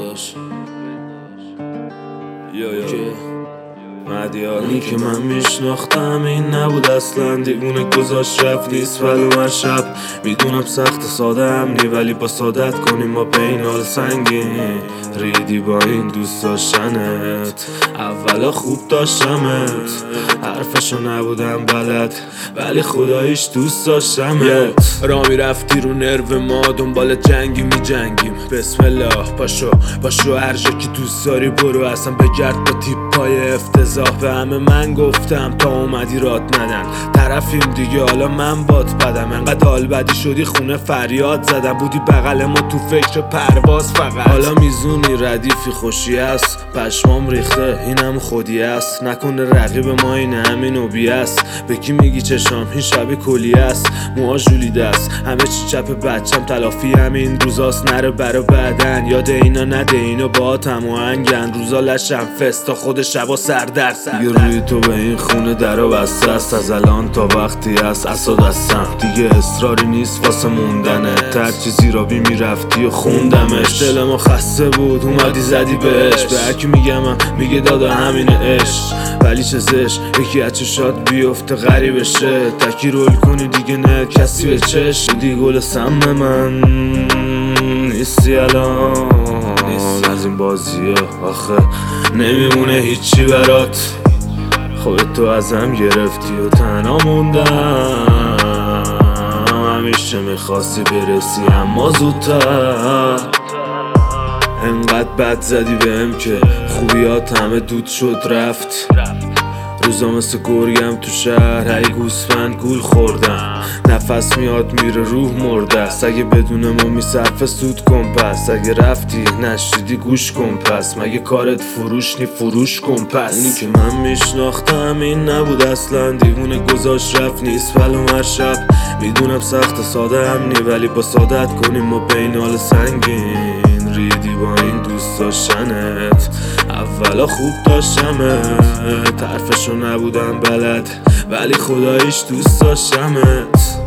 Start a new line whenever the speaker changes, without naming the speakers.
داشت مدیانی که من میشناختم این نبود اصلا، دیوونه گذاشت رفت نیست ولو من شب میدونم سخت ساده امنی، ولی با سادت کنیم ما بینال سنگین ریدی با این دوست داشتنت. اولا خوب داشتمت، حرفشو نبودم بلد ولی خداییش دوست داشتمت. را میرفتی رو نرو ما دنبال جنگی می جنگیم، بسم الله پاشو هر جا که دوست داری برو، اصلا بگرد با تیپای افتضاح. به همه من گفتم تا اومدی رات ندن، طرفیم دیگه حالا من بات بدم. انقدر حال بدی شدی خونه فریاد زدم، بودی بغل ما تو فکر پرواز فقط. حالا میزونی ردیفی خوشی است، پشمام ریخته اینم خودی است. نکنه رقیب ما این همین اوبی است، به کی میگی چشام این شب کلی است. موها ژولیده است همه چی چپ بچم، تلافی همین روزاست نره برا بعدن. یاد اینا نده اینا با تموهنگن، روزا لشم فست تا خود شبا سردر دیگه. روی تو به این خونه درا بسته است، از الان تا وقتی است اسا دستم دیگه اصراری نیست واسه موندنه. هر چیزی را بی میرفتی و خوندمش، دل ما خسته بود اومدی زدی بهش. به هرکی میگم میگه دادا همین عشق، ولی چه زش یکی از چشات بیفته غریب شه. تکی رول کنی دیگه نه کسی به چش، بودی گل سم من نیستی الان از این بازی آخه نمیمونه هیچی برات. خودت تو ازم گرفتی و تنها موندم، همیشه میخواستی برسی اما زودتر. انقدر بد زدی بهم که خوبیات همه دود شد رفت. روزا مثل گرگم تو شهر هی گوسفند گول خوردم، نفس میاد میره روح مرده است. اگه بدون ما میصرفه سود کن پس، اگه رفتی نشدیدی گوش کن پس. مگه کارت فروش نی فروش کن پس. اونی که من میشناختم این نبود اصلا، دیوونه گذاشت رفت نیست ولو هر شب میدونم سخت ساده امنی، ولی با سادت کنیم ما بینال سنگین ریدی با این دوست داشتنت. اولا خوب داشتمت، حرفشو نبودم بلد ولی خداییش دوست داشتمت.